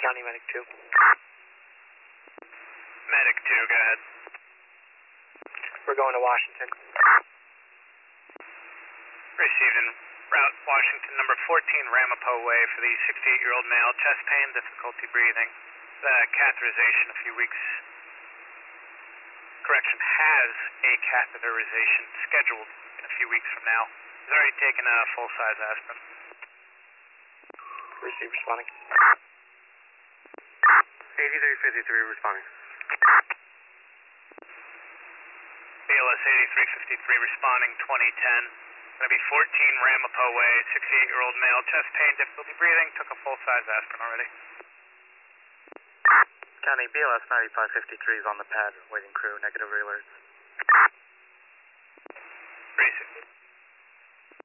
County Medic 2. Medic 2, go ahead. We're going to Washington. Received en route Washington number 14 Ramapo Way for the 68-year-old male, chest pain, difficulty breathing. Catheterization a few weeks. Correction, has a catheterization scheduled in a few weeks from now. He's already taken a full-size aspirin. Receive responding. 8353 responding. BLS 8353 responding 2010. Going to be 14 Ramapo Way, 68-year-old male, chest pain, difficulty breathing, took a full-size aspirin already. County BLS 9553 is on the pad, waiting crew, negative alerts. Receive.